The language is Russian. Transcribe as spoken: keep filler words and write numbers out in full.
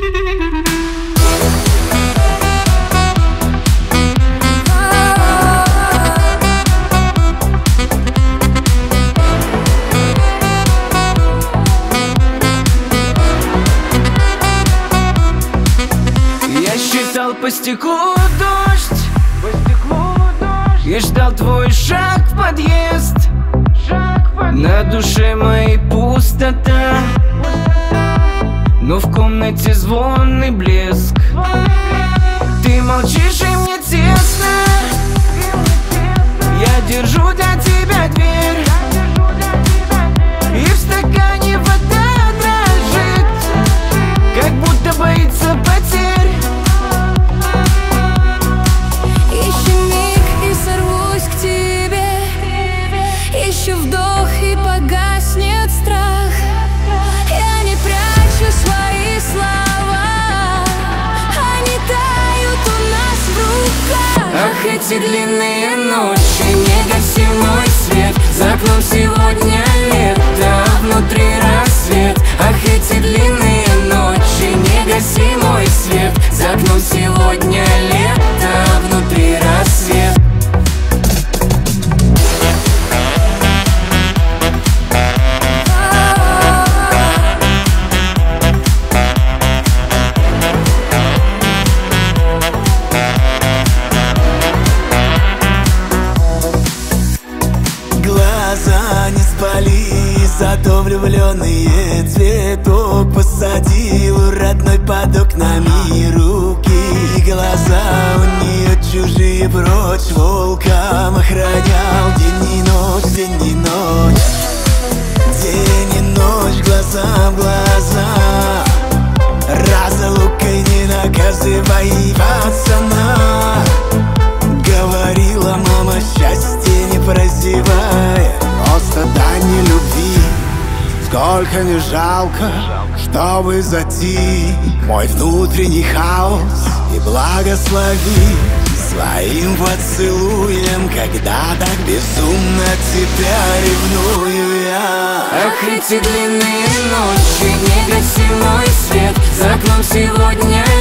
По стеклу дождь, по стеклу дождь. И ждал твой шаг в подъезд, шаг в подъезд. На душе моей пустота, но в комнате звон и блеск. Ты молчишь, и мне тесно. Я держу для тебя дверь, и в стакане вода дрожит, как будто боится потерь. Еще вдох, и погаснет страх. Я не прячу свои слова, они тают у нас в руках. Ах, эти длинные ночи, не гаси мой свет. За окном сегодня лето, внутри рассвет. Ах, эти длинные ночи, не гаси мой свет. За окном сегодня лето, внутри рассвет. Зато влюбленные цветок посадил родной под окнами. Руки и глаза у нее чужие, прочь волком охранял. День и ночь, день и ночь, день и ночь, глаза в глаза. Разлукой не наказывай, пацана. Говорила мама, счастье не прозевай, просто дань любви. Сколько не жалко, чтобы затих мой внутренний хаос, и благослови своим поцелуем, когда так безумно тебя ревную я. Ах, эти длинные ночи, не гаси мой свет. За окном сегодня